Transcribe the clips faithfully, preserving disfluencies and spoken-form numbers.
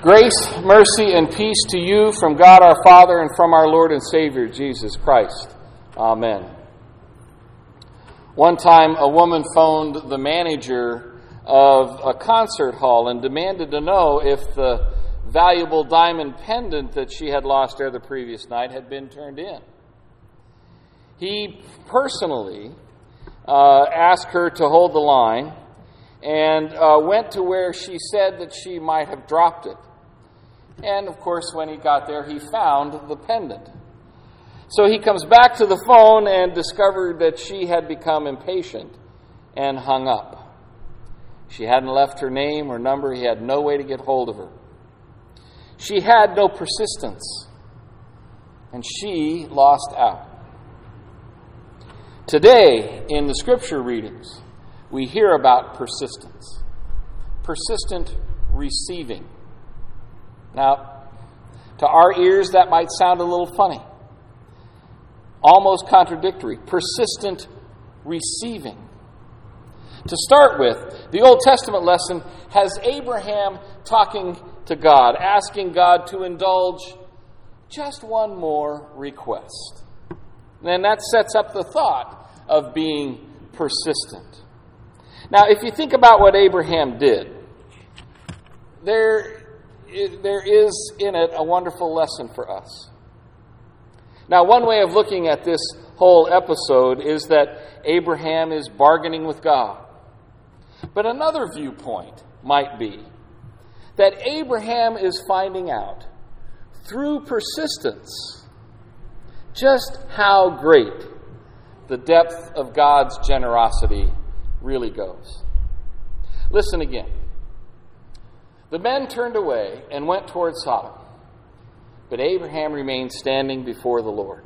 Grace, mercy, and peace to you from God our Father and from our Lord and Savior, Jesus Christ. Amen. One time, a woman phoned the manager of a concert hall and demanded to know if the valuable diamond pendant that she had lost there the previous night had been turned in. He personally uh, asked her to hold the line and uh, went to where she said that she might have dropped it. And, of course, when he got there, he found the pendant. So he comes back to the phone and discovered that she had become impatient and hung up. She hadn't left her name or number. He had no way to get hold of her. She had no persistence, and she lost out. Today, in the scripture readings, we hear about persistence, persistent receiving. Now, to our ears, that might sound a little funny, almost contradictory. Persistent receiving. To start with, the Old Testament lesson has Abraham talking to God, asking God to indulge just one more request. And that sets up the thought of being persistent. Now, if you think about what Abraham did, there There is in it a wonderful lesson for us. Now, one way of looking at this whole episode is that Abraham is bargaining with God. But another viewpoint might be that Abraham is finding out through persistence just how great the depth of God's generosity really goes. Listen again. The men turned away and went toward Sodom, but Abraham remained standing before the Lord.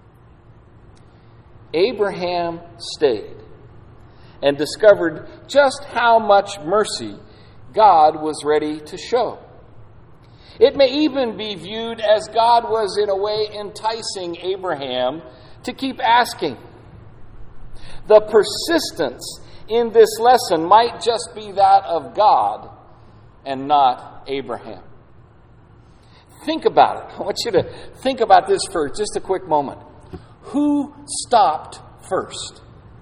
Abraham stayed and discovered just how much mercy God was ready to show. It may even be viewed as God was in a way enticing Abraham to keep asking. The persistence in this lesson might just be that of God and not Abraham. Think about it. I want you to think about this for just a quick moment. Who stopped first?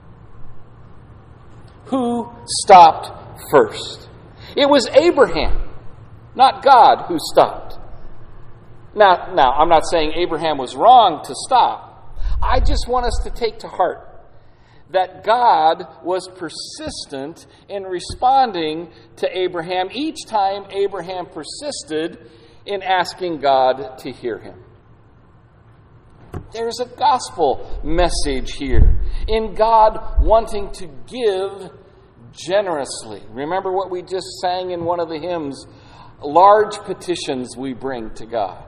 Who stopped first? It was Abraham, not God, who stopped. Now, now, I'm not saying Abraham was wrong to stop. I just want us to take to heart that God was persistent in responding to Abraham each time Abraham persisted in asking God to hear him. There's a gospel message here in God wanting to give generously. Remember what we just sang in one of the hymns, large petitions we bring to God.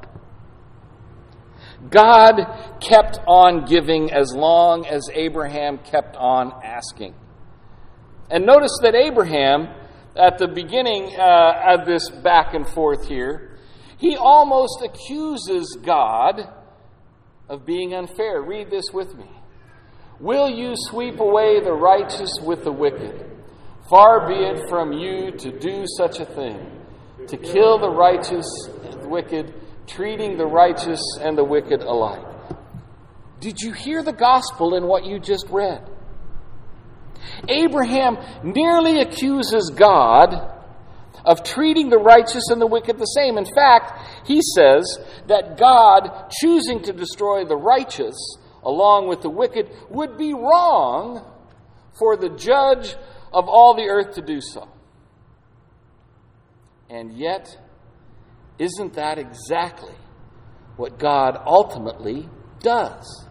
God kept on giving as long as Abraham kept on asking. And notice that Abraham, at the beginning uh, of this back and forth here, he almost accuses God of being unfair. Read this with me. Will you sweep away the righteous with the wicked? Far be it from you to do such a thing, to kill the righteous and the wicked, treating the righteous and the wicked alike. Did you hear the gospel in what you just read? Abraham nearly accuses God of treating the righteous and the wicked the same. In fact, he says that God choosing to destroy the righteous along with the wicked would be wrong for the judge of all the earth to do so. And yet, isn't that exactly what God ultimately does?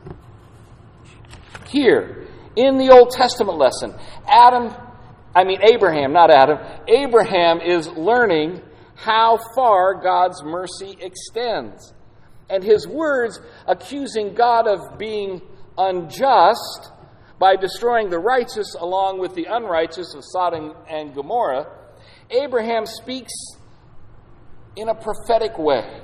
Here, in the Old Testament lesson, Adam, I mean Abraham, not Adam, Abraham is learning how far God's mercy extends. And his words accusing God of being unjust by destroying the righteous along with the unrighteous of Sodom and Gomorrah, Abraham speaks in a prophetic way.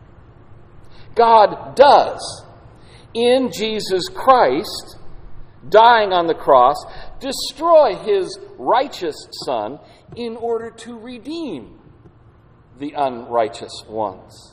God does, in Jesus Christ, dying on the cross, destroy his righteous son in order to redeem the unrighteous ones.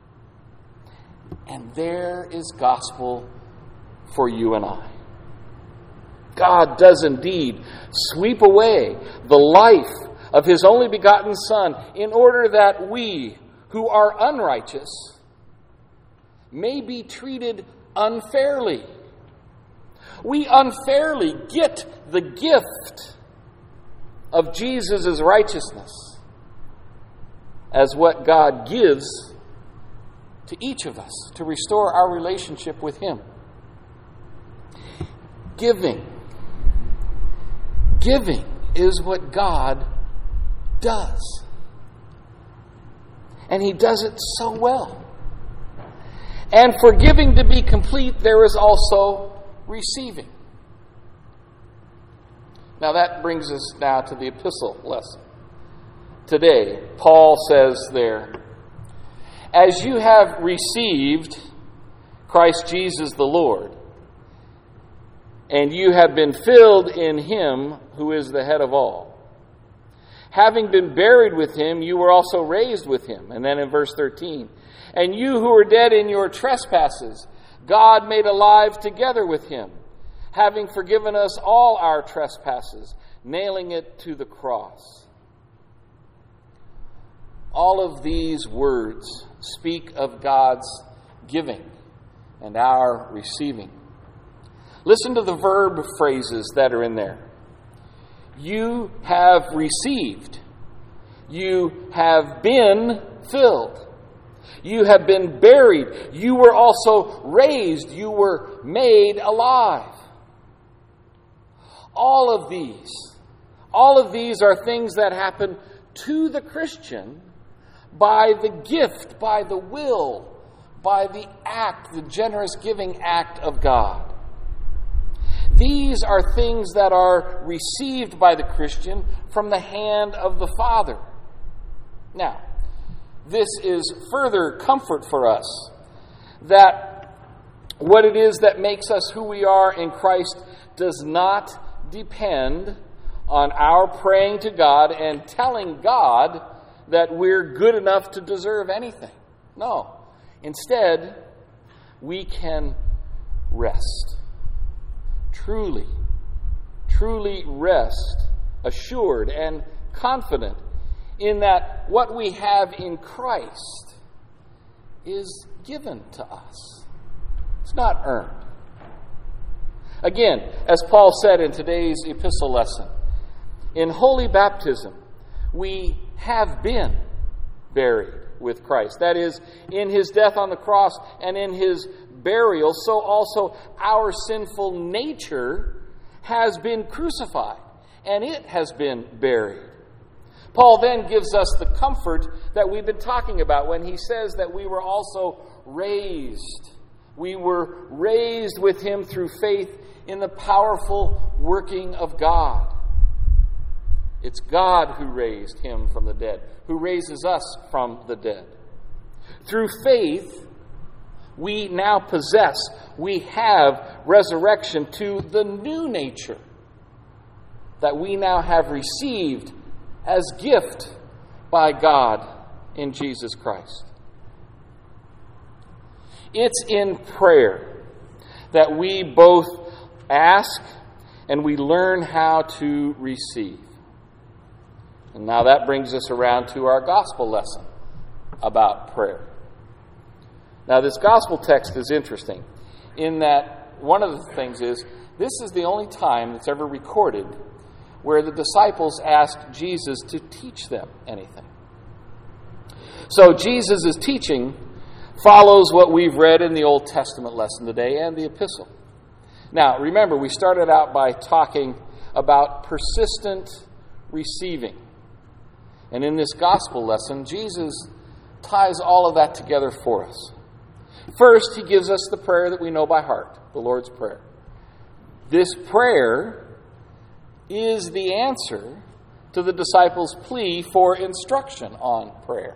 And there is gospel for you and I. God does indeed sweep away the life of His only begotten Son in order that we, who are unrighteous, may be treated unfairly. We unfairly get the gift of Jesus' righteousness as what God gives to each of us to restore our relationship with Him. Giving. Giving is what God does. And He does it so well. And for giving to be complete, there is also receiving. Now that brings us now to the epistle lesson. Today, Paul says there, as you have received Christ Jesus the Lord, and you have been filled in Him who is the head of all. Having been buried with Him, you were also raised with Him. And then in verse thirteen, and you who were dead in your trespasses, God made alive together with Him, having forgiven us all our trespasses, nailing it to the cross. All of these words speak of God's giving and our receiving. Listen to the verb phrases that are in there. You have received. You have been filled. You have been buried. You were also raised. You were made alive. All of these, all of these are things that happen to the Christian by the gift, by the will, by the act, the generous giving act of God. These are things that are received by the Christian from the hand of the Father. Now, this is further comfort for us that what it is that makes us who we are in Christ does not depend on our praying to God and telling God that we're good enough to deserve anything. No. Instead, we can rest. Truly, truly rest, assured and confident in that what we have in Christ is given to us. It's not earned. Again, as Paul said in today's epistle lesson, in holy baptism, we have been buried with Christ. That is, in His death on the cross and in His burial, so also our sinful nature has been crucified, and it has been buried. Paul then gives us the comfort that we've been talking about when he says that we were also raised. We were raised with Him through faith in the powerful working of God. It's God who raised Him from the dead, who raises us from the dead. Through faith, we now possess, we have resurrection to the new nature that we now have received as gift by God in Jesus Christ. It's in prayer that we both ask and we learn how to receive. And now that brings us around to our gospel lesson about prayer. Now, this gospel text is interesting in that one of the things is this is the only time that's ever recorded where the disciples asked Jesus to teach them anything. So Jesus' teaching follows what we've read in the Old Testament lesson today and the epistle. Now, remember, we started out by talking about persistent receiving. And in this gospel lesson, Jesus ties all of that together for us. First, He gives us the prayer that we know by heart, the Lord's Prayer. This prayer is the answer to the disciples' plea for instruction on prayer.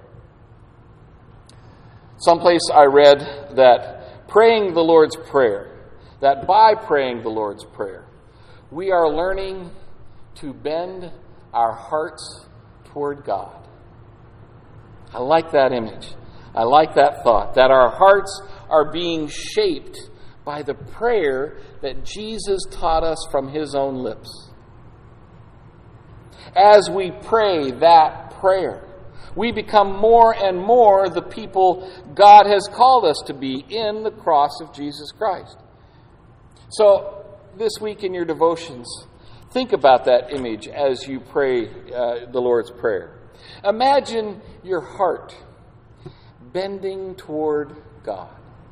Someplace I read that praying the Lord's Prayer, that by praying the Lord's Prayer, we are learning to bend our hearts toward God. I like that image. I like that thought, that our hearts are being shaped by the prayer that Jesus taught us from his own lips. As we pray that prayer, we become more and more the people God has called us to be in the cross of Jesus Christ. So, this week in your devotions, think about that image as you pray uh, the Lord's Prayer. Imagine your heart bending toward God.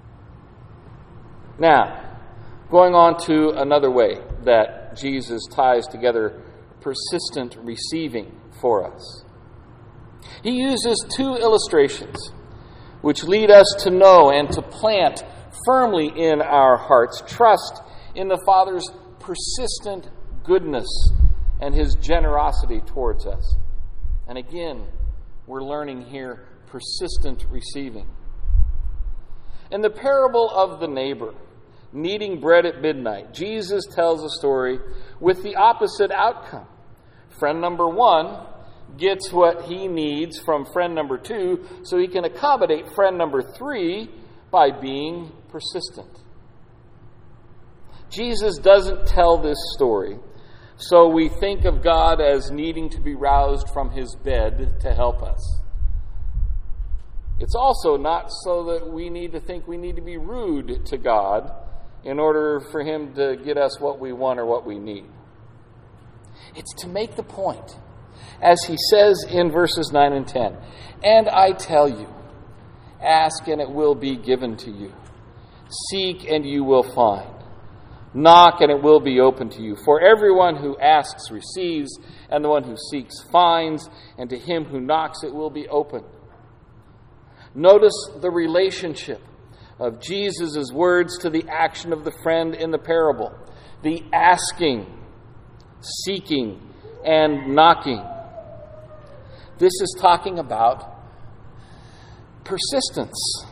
Now, going on to another way that Jesus ties together persistent receiving for us. He uses two illustrations which lead us to know and to plant firmly in our hearts trust in the Father's persistent goodness and his generosity towards us. And again, we're learning here persistent receiving. In the parable of the neighbor needing bread at midnight, Jesus tells a story with the opposite outcome. Friend number one gets what he needs from friend number two so he can accommodate friend number three by being persistent. Jesus doesn't tell this story so we think of God as needing to be roused from his bed to help us. It's also not so that we need to think we need to be rude to God in order for him to get us what we want or what we need. It's to make the point, as he says in verses nine and ten, "And I tell you, ask and it will be given to you. Seek and you will find. Knock and it will be open to you. For everyone who asks receives, and the one who seeks finds, and to him who knocks it will be opened." Notice the relationship of Jesus' words to the action of the friend in the parable. The asking, seeking, and knocking. This is talking about persistence.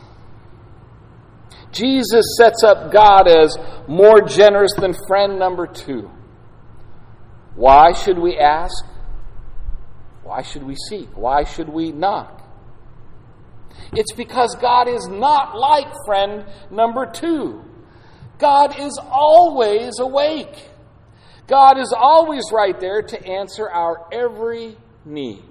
Jesus sets up God as more generous than friend number two. Why should we ask? Why should we seek? Why should we knock? It's because God is not like friend number two. God is always awake. God is always right there to answer our every need.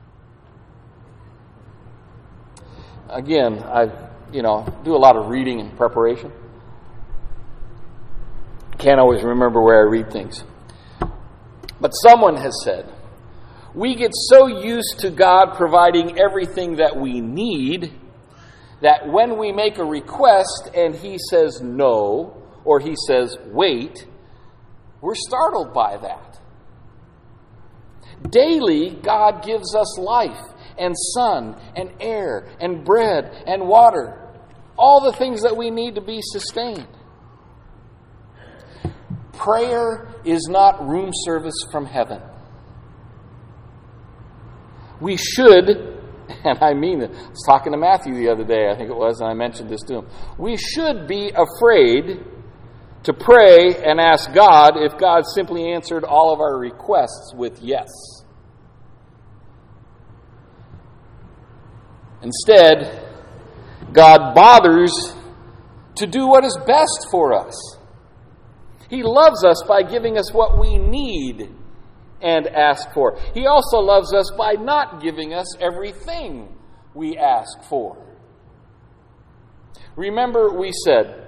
Again, I, you know, do a lot of reading in preparation. Can't always remember where I read things. But someone has said, we get so used to God providing everything that we need that when we make a request and he says no, or he says wait, we're startled by that. Daily, God gives us life and sun and air and bread and water, all the things that we need to be sustained. Prayer is not room service from heaven. We should, and I mean it, I was talking to Matthew the other day, I think it was, and I mentioned this to him. We should be afraid to pray and ask God if God simply answered all of our requests with yes. Instead, God bothers to do what is best for us. He loves us by giving us what we need and ask for. He also loves us by not giving us everything we ask for. Remember, we said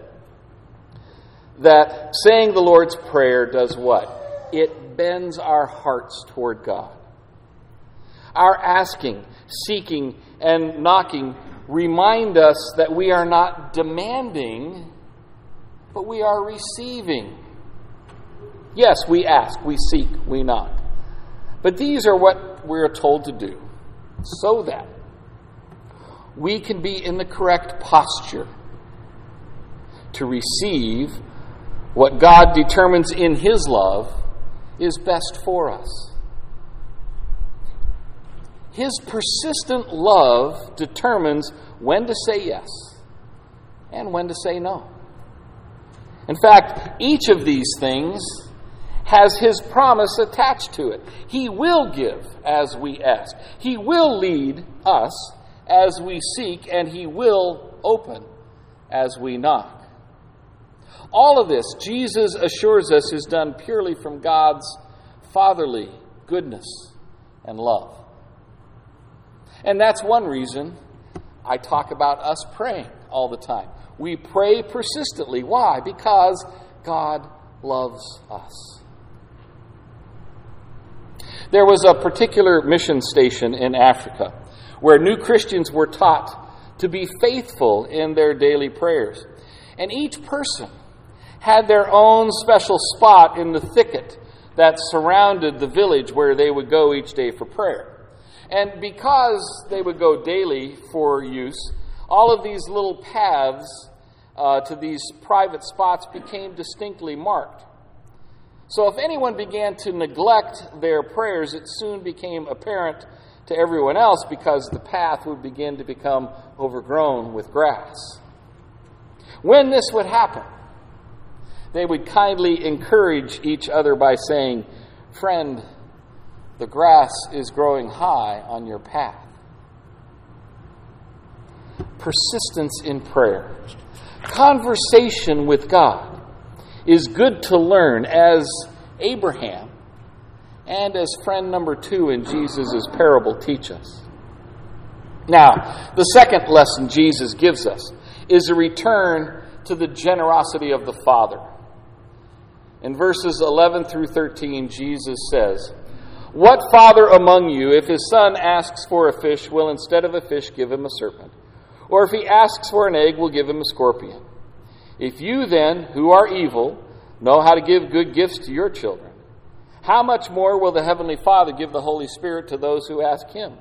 that saying the Lord's Prayer does what? It bends our hearts toward God. Our asking, seeking, and knocking remind us that we are not demanding, but we are receiving. Yes, we ask, we seek, we knock. But these are what we're told to do so that we can be in the correct posture to receive what God determines in His love is best for us. His persistent love determines when to say yes and when to say no. In fact, each of these things has His promise attached to it. He will give as we ask. He will lead us as we seek, and He will open as we knock. All of this, Jesus assures us, is done purely from God's fatherly goodness and love. And that's one reason I talk about us praying all the time. We pray persistently. Why? Because God loves us. There was a particular mission station in Africa where new Christians were taught to be faithful in their daily prayers. And each person had their own special spot in the thicket that surrounded the village where they would go each day for prayer. And because they would go daily for use, all of these little paths uh, to these private spots became distinctly marked. So if anyone began to neglect their prayers, it soon became apparent to everyone else because the path would begin to become overgrown with grass. When this would happen, they would kindly encourage each other by saying, "Friend, the grass is growing high on your path." Persistence in prayer, conversation with God, is good to learn as Abraham and as friend number two in Jesus' parable teach us. Now, the second lesson Jesus gives us is a return to the generosity of the Father. In verses eleven through thirteen, Jesus says, "What father among you, if his son asks for a fish, will instead of a fish give him a serpent? Or if he asks for an egg, will give him a scorpion? If you then, who are evil, know how to give good gifts to your children, how much more will the Heavenly Father give the Holy Spirit to those who ask Him?"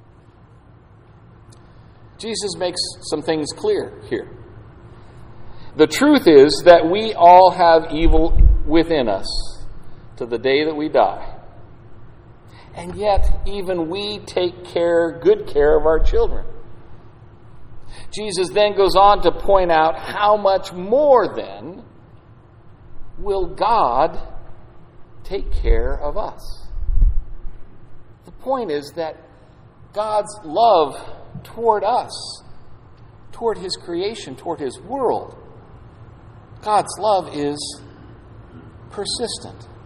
Jesus makes some things clear here. The truth is that we all have evil within us to the day that we die. And yet, even we take care, good care of our children. Jesus then goes on to point out how much more then will God take care of us. The point is that God's love toward us, toward His creation, toward His world, God's love is persistent.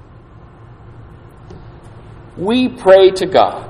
We pray to God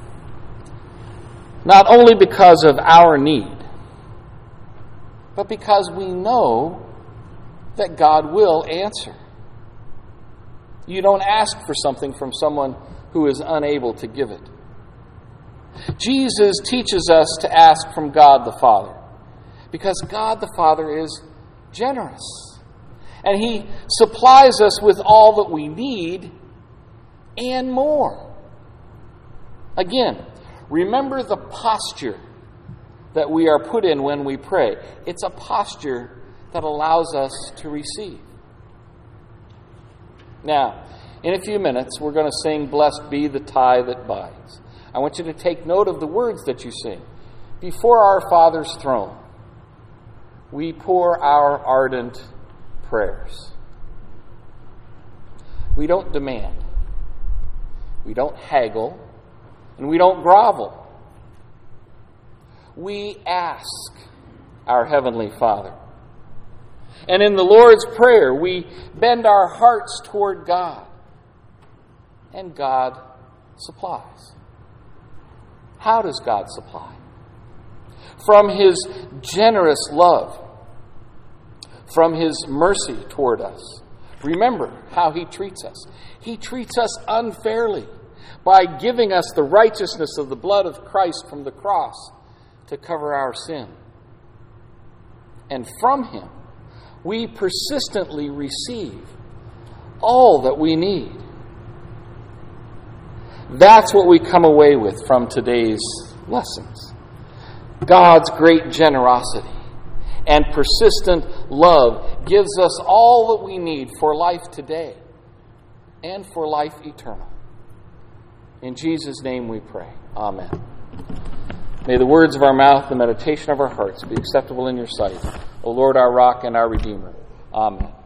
not only because of our need, but because we know that God will answer. You don't ask for something from someone who is unable to give it. Jesus teaches us to ask from God the Father, because God the Father is generous, and He supplies us with all that we need and more. Again, remember the posture that we are put in when we pray. It's a posture that allows us to receive. Now, in a few minutes, we're going to sing "Blessed Be the Tie That Binds." I want you to take note of the words that you sing. Before our Father's throne, we pour our ardent prayers. We don't demand. We don't haggle. And we don't grovel. We ask our Heavenly Father. And in the Lord's Prayer, we bend our hearts toward God. And God supplies. How does God supply? From His generous love. From His mercy toward us. Remember how He treats us. He treats us unfairly by giving us the righteousness of the blood of Christ from the cross to cover our sin. And from Him, we persistently receive all that we need. That's what we come away with from today's lessons. God's great generosity and persistent love gives us all that we need for life today and for life eternal. In Jesus' name we pray. Amen. May the words of our mouth and the meditation of our hearts be acceptable in your sight, O Lord, our rock and our Redeemer. Amen.